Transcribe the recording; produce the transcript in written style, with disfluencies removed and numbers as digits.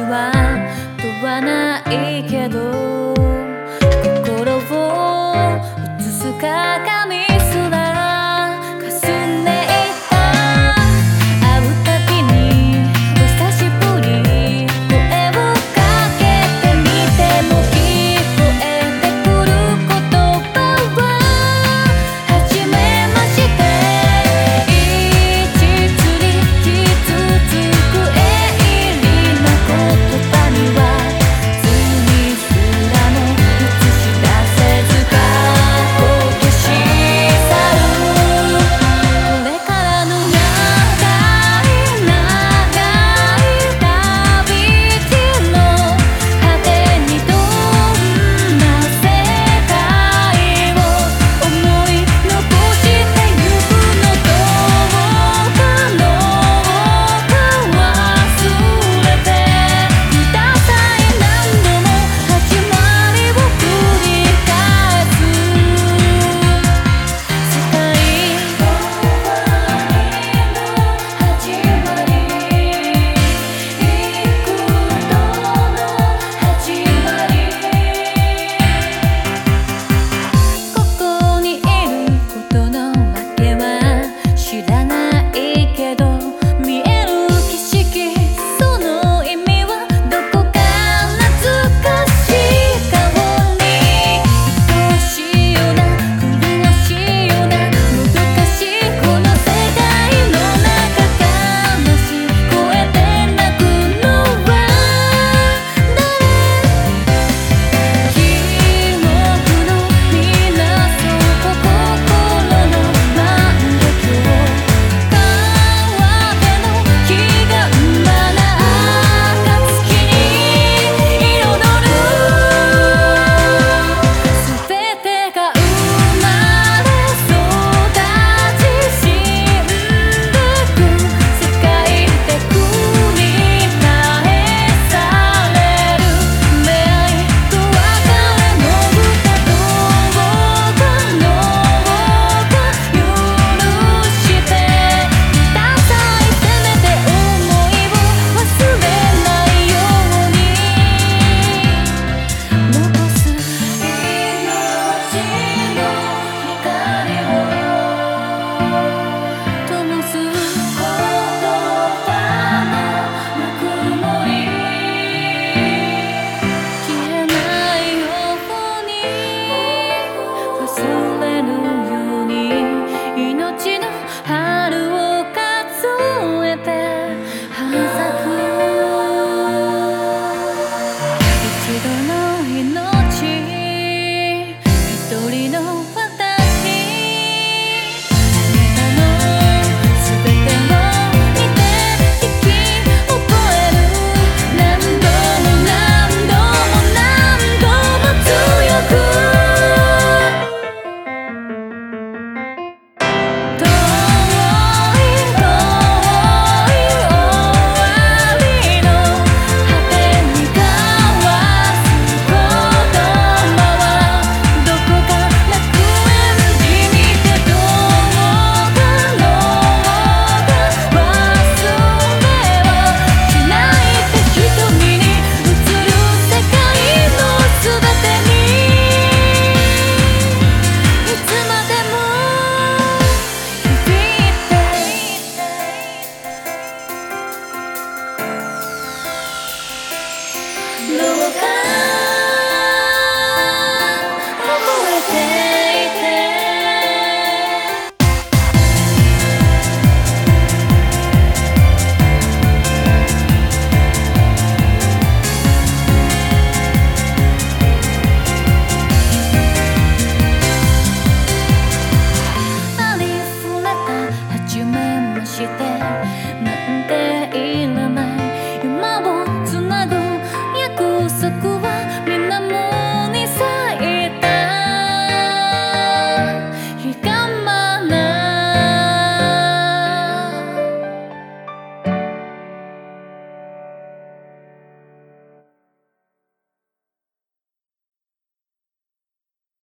は問わないけど、心を映す鏡すら霞んでいた。会うたびにお久しぶり声をかけてみても聞こえてくる言葉は初めまして。一途に傷つく鋭利な言葉には罪すらも映し出せず過去消し去る。これからの長い長い旅路の果てにどんな世界を思い残してゆくの。どうかどうか忘れてください。何度も始まりを繰り返す世界。終わりの始まり、幾度の始まり。ここにいることの訳は知らないけど、見える景色その意味はどこか懐かしい香り。愛しいような苦しいようなもどかしいこの世界の中、悲しい声で泣くのは誰？記憶のみなそう心の万華鏡、川辺の彼岸花暁に彩る。全てが生まれ育ち死んでく世界で繰り返される出会いと別れの歌。どうかどうか許してください。せめて想いを忘れないように残す命の光を灯す言葉のぬくもり、消えないように忘れぬように命の春を数えて花咲く。一度の命、一人の私、あなたの全てを見て引き覚える。何度も何度も何度も強く。遠い遠い終わりの果てに交わす言葉はどこか楽園じみて、どうかどうか忘れはしないって瞳に映る世界の全てにいつまでも響いてどうか